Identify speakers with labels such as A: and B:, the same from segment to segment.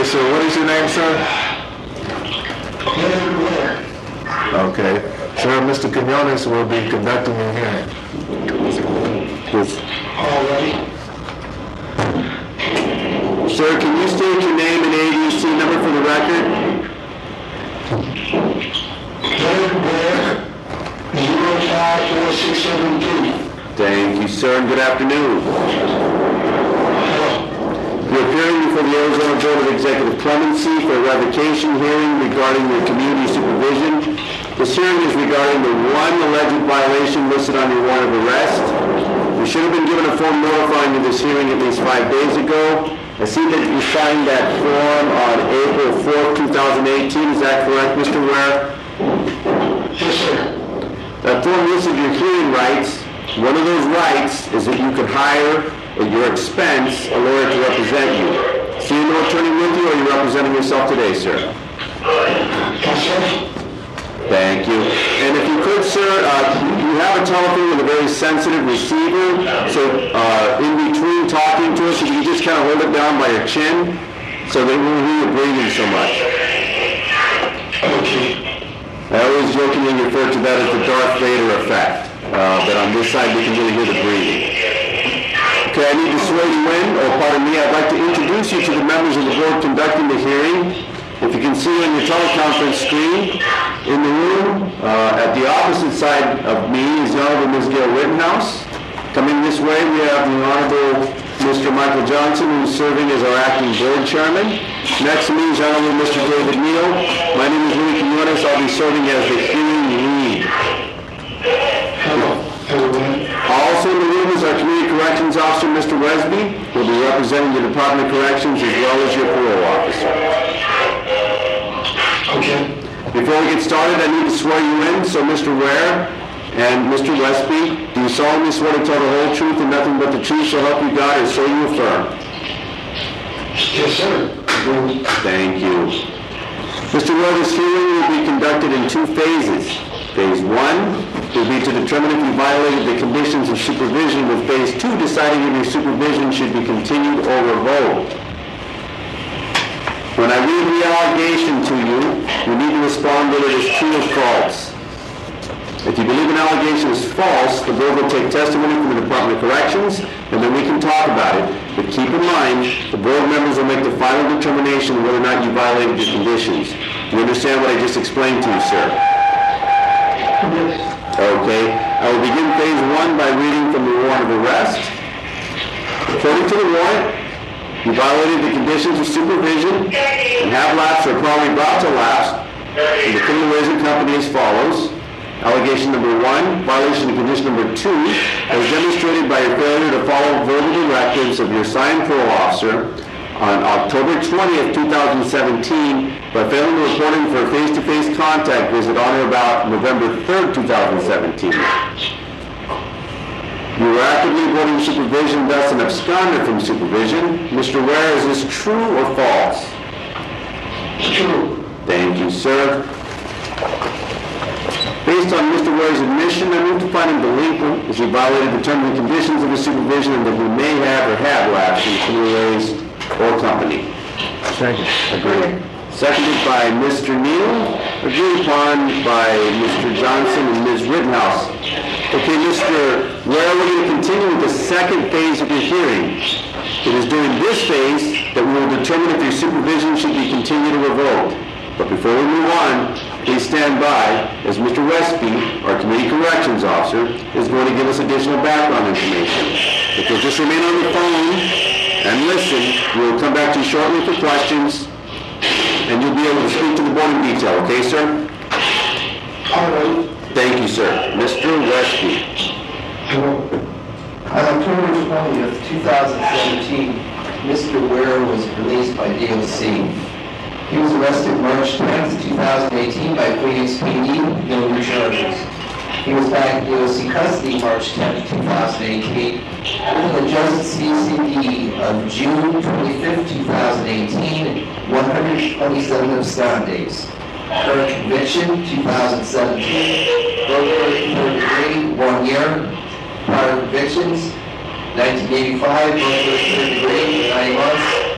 A: sir. What is your name, sir? Okay. Sir, Mr. Quinones will be conducting the hearing.
B: Sir, can you state your name and ADC number for the record?
C: David Blair, 054673.
B: Thank you, sir, and good afternoon. You're appearing before the Arizona Board of Executive Clemency for a revocation hearing regarding your community supervision. This hearing is regarding the one alleged violation listed on your warrant of arrest. You should have been given a form notifying you of this hearing at least 5 days ago. I see that you signed that form on April 4th, 2018. Is that correct, Mr. Ware?
C: Yes, sir.
B: That form listed your hearing rights. One of those rights is that you could hire, at your expense, a lawyer to represent you. So you have no attorney with you, or are you representing yourself today, sir?
C: Yes, sir.
B: Thank you. And if you could, sir, you have a telephone with a very sensitive receiver, so in between talking to us, if you could just kind of hold it down by your chin so that we won't hear you breathing so much.
C: Okay.
B: I always jokingly refer to that as the Darth Vader effect, that on this side we can really hear the breathing. Okay, I need to swear you in, or pardon me, I'd like to introduce you to the members of the board conducting the hearing. If you can see on your teleconference screen, in the room, at the opposite side of me is the Honorable Ms. Gail Rittenhouse. Coming this way, we have the Honorable Mr. Michael Johnson, who is serving as our acting board chairman. Next to me is Honorable Mr. David Neal. My name is Louis Quinones. I'll be serving as the hearing lead.
C: Hello, everyone.
B: Also in the room is our Community Corrections Officer, Mr. Wesby, who will be representing the Department of Corrections as well as your parole officer.
C: Okay.
B: Before we get started, I need to swear you in, so Mr. Ware and Mr. Westby, do you solemnly swear to tell the whole truth and nothing but the truth, so help you God, or so you affirm?
C: Yes, sir.
B: Thank you. Mr. Ware, this hearing will be conducted in 2 phases. Phase 1 will be to determine if you violated the conditions of supervision, with Phase 2 deciding if your supervision should be continued or revoked. When I read the allegation to you, you need to respond whether it is true or false. If you believe an allegation is false, the board will take testimony from the Department of Corrections, and then we can talk about it. But keep in mind, the board members will make the final determination whether or not you violated the conditions. Do you understand what I just explained to you, sir? Okay. I will begin Phase 1 by reading from the warrant of arrest. According to the warrant, you violated the conditions of supervision and have lapsed or probably about to lapse in the criminal ways and company as follows. Allegation number 1, violation of condition number 2, as demonstrated by your failure to follow verbal directives of your assigned parole officer on October 20th, 2017 by failing to report him for a face-to-face contact visit on or about November 3rd, 2017. You were actively avoiding supervision, thus an absconder from supervision. Mr. Ware, is this true or false?
C: True.
B: Thank you, sir. Based on Mr. Ware's admission, I move to find him delinquent as he violated the terms and conditions of his supervision and that he may have or have lapsed in criminal ways or company.
A: Second.
B: Agreed. Seconded by Mr. Neal, agreed upon by Mr. Johnson and Ms. Rittenhouse. Okay, Mr. Ware, we're going to continue with the second phase of your hearing. It is during this phase that we will determine if your supervision should be continued or revoked. But before we move on, please stand by as Mr. Westby, our Community Corrections Officer, is going to give us additional background information. If you'll just remain on the phone and listen, we'll come back to you shortly for questions, and you'll be able to speak to the board in detail, okay, sir?
C: All right.
B: Thank you, sir. Mr. Westby.
C: Hello.
D: On October 20th, 2017, Mr. Ware was released by DOC. He was arrested March 10th, 2018 by Phoenix PD, no new charges. He was back in DOC custody March 10th, 2018, with a just CCD of June 25th, 2018, 127 abscond days. Current conviction, 2017, burglary, 3rd degree, 1 year. Prior convictions, 1985, burglary, 3rd degree, 9 months.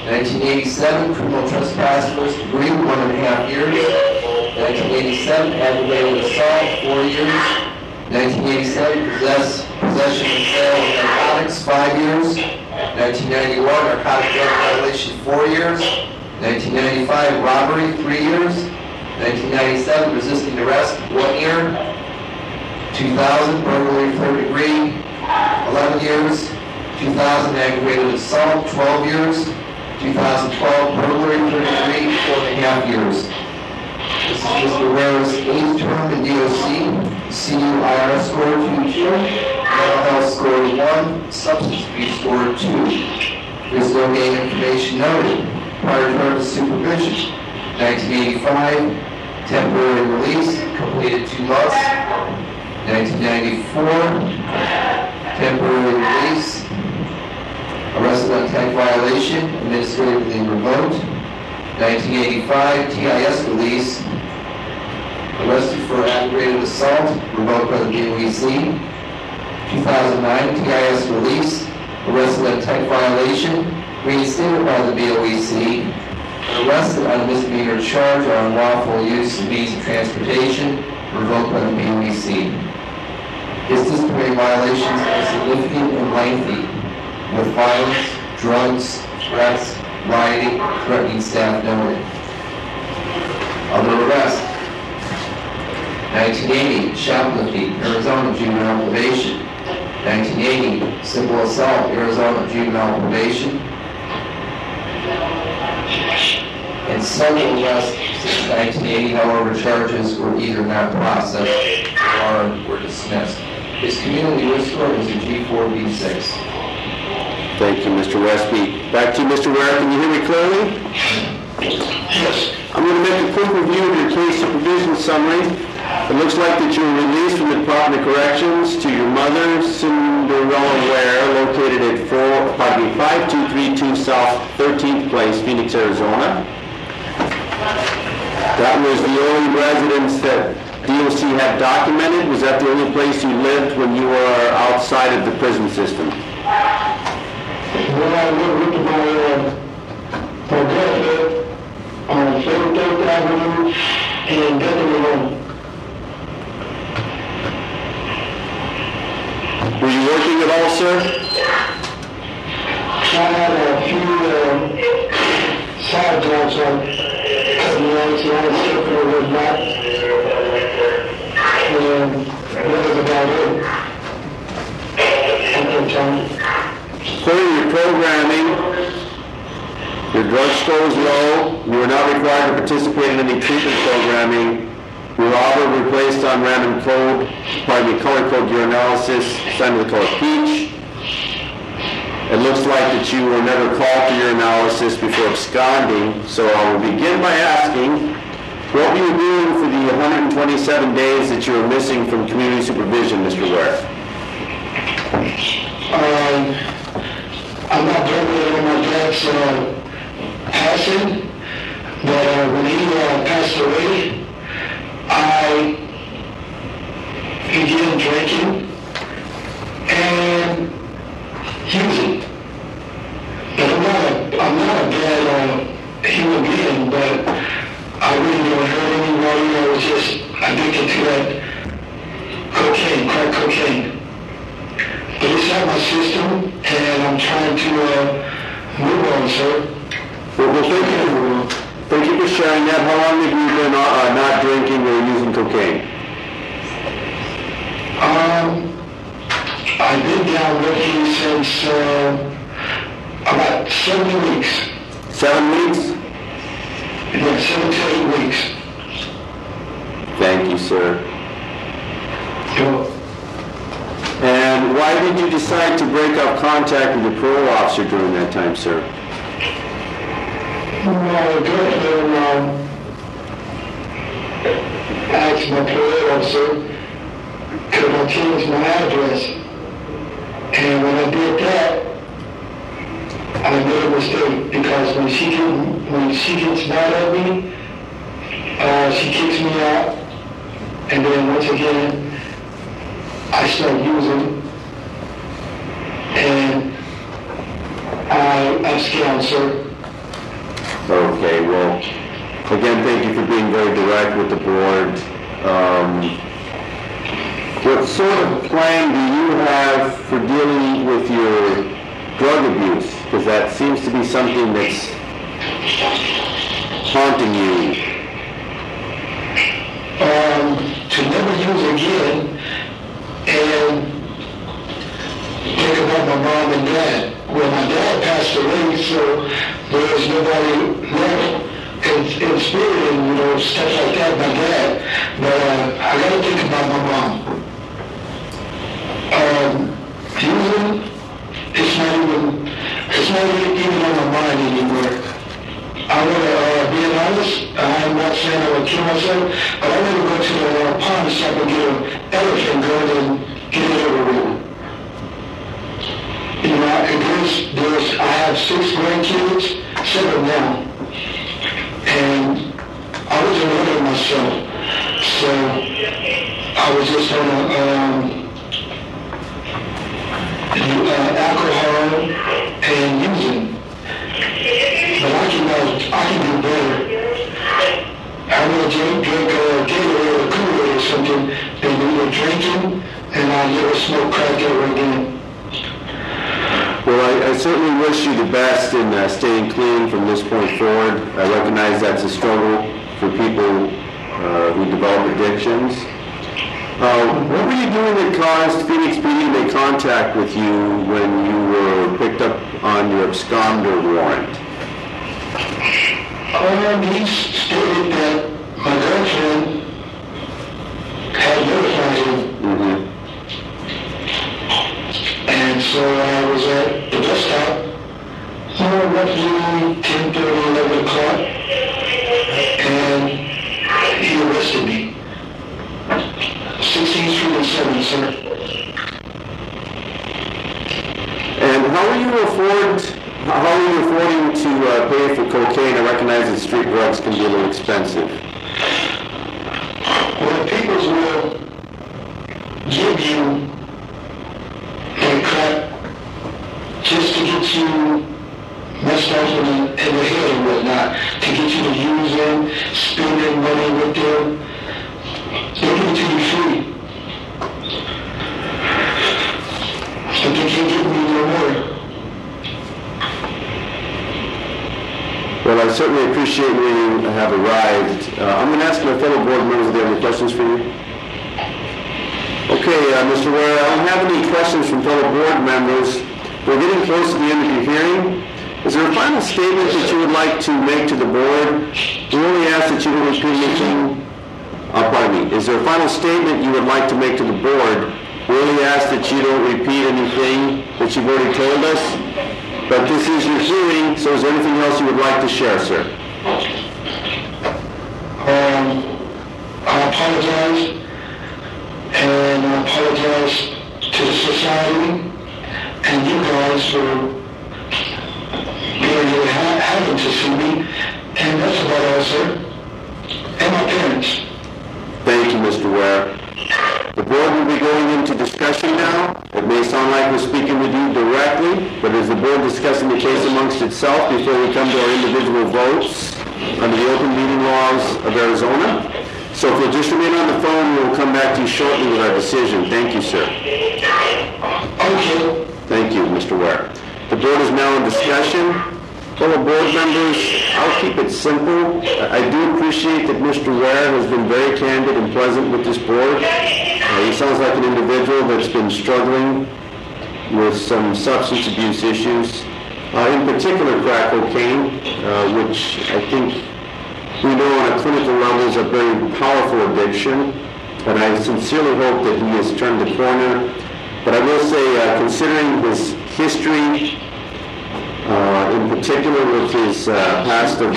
D: 1987, criminal trespass, first degree, 1.5 years. 1987, aggravated assault, 4 years. 1987, possession and sale of narcotics, 5 years. 1991, narcotic drug violation, 4 years. 1995, robbery, 3 years. 1997, resisting arrest, 1 year. 2000, burglary, third degree, 11 years. 2000, aggravated assault, 12 years. 2012, burglary, third degree, 4.5 years. This is Mr. Ware's 8th term in DOC. CUIR score 22, mental health score 1, substance abuse score 2. There's no game information noted. Prior term of supervision, 1985, temporary release, completed 2 months. 1994, temporary release, arrested on tank violation, administratively revoked. 1985, TIS release, arrested for aggravated assault, revoked by the BOEC. 2009, TIS release, arrested on tank violation, reinstated by the BOEC, arrested on a misdemeanor charge on unlawful use of means of transportation, revoked by the BOEC. His disciplinary violations are significant and lengthy, with violence, drugs, threats, rioting, threatening staff noted. Other arrest. 1980, shoplifting, Arizona juvenile probation. 1980, simple assault, Arizona juvenile probation. And several arrests since 1980, however, charges were either not processed or were dismissed. His community risk score is a G4B6.
B: Thank you, Mr. Westby. Back to you, Mr. Ware. Can you hear me clearly?
C: Yes.
B: I'm going to make a quick review of your case supervision summary. It looks like that you were released from the Department of Corrections to your mother, Cinderella Ware, located at 5232 South 13th Place, Phoenix, Arizona. That was the only residence that DOC had documented. Was that the only place you lived when you were outside of the prison system?
C: When I lived with my girlfriend on 33rd Avenue in Bethany Home.
B: Were you working at all, sir?
C: I had a few side jobs on cutting I was working with that. And that was about it. At that time.
B: According to your programming, your drug score was low. You were not required to participate in any treatment programming. You were also replaced on random color code urinalysis, assigned to the color peach. It looks like that you were never called for urinalysis before absconding, so I will begin by asking, what were you doing for the 127 days that you were missing from community supervision, Mr. Ware?
C: I'm not drinking when my dad's passing, but when he passed away, I began drinking and using. But I'm not a bad human being, but I really don't hurt anybody. I was just addicted to that cocaine, crack cocaine. But it's out my system, and I'm trying to move on, sir.
B: Well, thank you for sharing that. How long have you been not drinking or using cocaine?
C: I've been down with you since about 7 weeks.
B: 7 weeks?
C: Yeah, 7 to 8 weeks.
B: Thank you, sir.
C: So,
B: And why did you decide to break up contact with your parole officer during that time, sir?
C: my girlfriend asked my parole officer, could I change my address? And when I did that, I made a mistake because when she gets mad at me, she kicks me out, and then once again, I start using, and I abscond, sir.
B: Okay, well, again, thank you for being very direct with the board. What sort of plan do you have for dealing with your drug abuse? Because that seems to be something that's haunting you.
C: To never use again and think about my mom and dad. Well, my dad passed away, so there was nobody left in spirit and, stuff like that, my dad. But I got to think about my mom. Using, it's not even on my mind anymore. I want to be honest, I'm not saying I would kill myself, but I want to go to the pond so I can get an elephant gun and get it over with. I have 6 grandkids, 7 now, and I was in order myself, so I was just on alcohol and using. But I can do better. I'm going to drink Gatorade or Kool-Aid or something than either drinking and I'll never smoke crack ever again.
B: Well, I certainly wish you the best in staying clean from this point forward. I recognize that's a struggle for people who develop addictions. What were you doing that caused Phoenix PD to make contact with you when you were picked up on your absconder warrant?
C: He stated that my girlfriend had notified him.
B: Mm-hmm.
C: And so I was at the bus stop, roughly 10:30, 11 o'clock, and he arrested me. 16th Street and 7th, sir.
B: And how are you affording to pay for cocaine? I recognize that street drugs can be a little expensive.
C: Well, people will give you a crack just to get you messed up in the head and whatnot, to get you to use them, spending money with them. They give it to you free. But they can't give me no more.
B: Well, I certainly appreciate where you have arrived. I'm going to ask my fellow board members if they have any questions for you. Okay, Mr. Ware, I don't have any questions from fellow board members. We're getting close to the end of your hearing. Is there a final statement that you would like to make to the board? We only ask that you don't repeat anything. Pardon me. Is there a final statement you would like to make to the board? We only ask that you don't repeat anything that you've already told us. But this is your hearing, so is there anything else you would like to share, sir?
C: I apologize, and I apologize to the society and you guys for being here having to see me, and that's about all, sir, and my parents.
B: Thank you, Mr. Ware. The board will be going into discussion now. It may sound like we're speaking with you directly, but is the board discussing the case amongst itself before we come to our individual votes under the open meeting laws of Arizona? So if you'll just remain on the phone, we'll come back to you shortly with our decision. Thank you, sir.
C: Okay.
B: Thank you, Mr. Ware. The board is now in discussion. Fellow board members, I'll keep it simple. I do appreciate that Mr. Ware has been very candid and pleasant with this board. He sounds like an individual that's been struggling with some substance abuse issues, in particular crack cocaine, which I think we know on a clinical level is a very powerful addiction. And I sincerely hope that he has turned the corner. But I will say, considering his history, in particular with his past of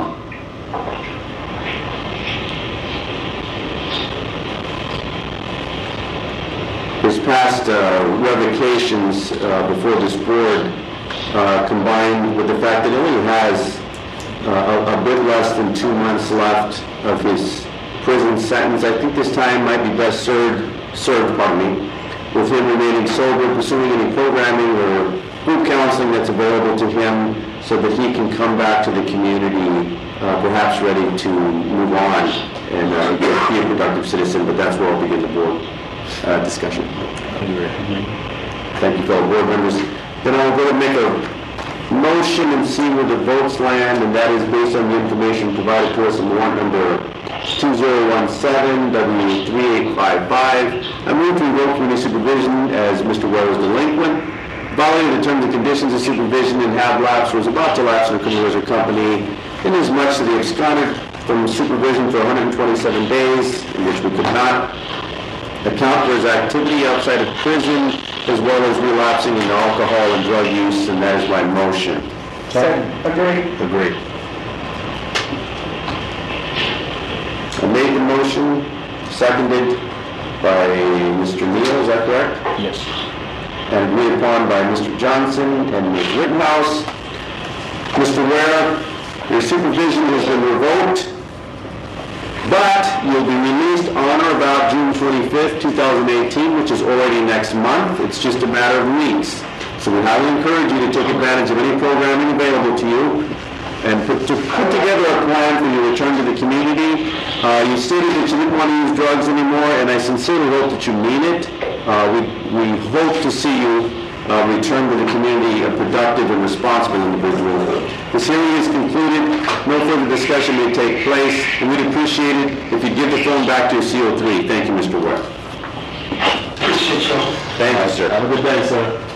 B: revocations before this board, combined with the fact that he only has a bit less than 2 months left of his prison sentence, I think this time might be best served, with him remaining sober, pursuing any programming or group counseling that's available to him so that he can come back to the community, perhaps ready to move on and be a productive citizen, but that's where I'll begin the board discussion. Thank you, fellow board members. Then I'll go and make a motion and see where the votes land, and that is based on the information provided to us in warrant number 2017 W3855. I move to revoke community supervision as Mr. Ware was delinquent, violating the terms and conditions of supervision, and have lapsed or was about to lapse in a criminal record company, inasmuch that he absconded from supervision for 127 days, in which we could not account for his activity outside of prison, as well as relapsing into alcohol and drug use, and that is my motion.
A: Agreed.
B: I made the motion, seconded by Mr. Neal, is that correct?
A: Yes.
B: And agreed upon by Mr. Johnson and Ms. Rittenhouse. Mr. Ware, your supervision has been revoked, but you'll be released on or about June 25th, 2018, which is already next month. It's just a matter of weeks. So we highly encourage you to take advantage of any programming available to you and put together a plan for your return to the community. You stated that you didn't want to use drugs anymore, and I sincerely hope that you mean it. We hope to see you return to the community a productive and responsible individual. This hearing is concluded. No further discussion may take place, and we'd appreciate it if you'd give the phone back to your CO3. Thank you, Mr. Ware.
C: Appreciate y'all.
B: Thank you, sir.
A: Have a good day, sir.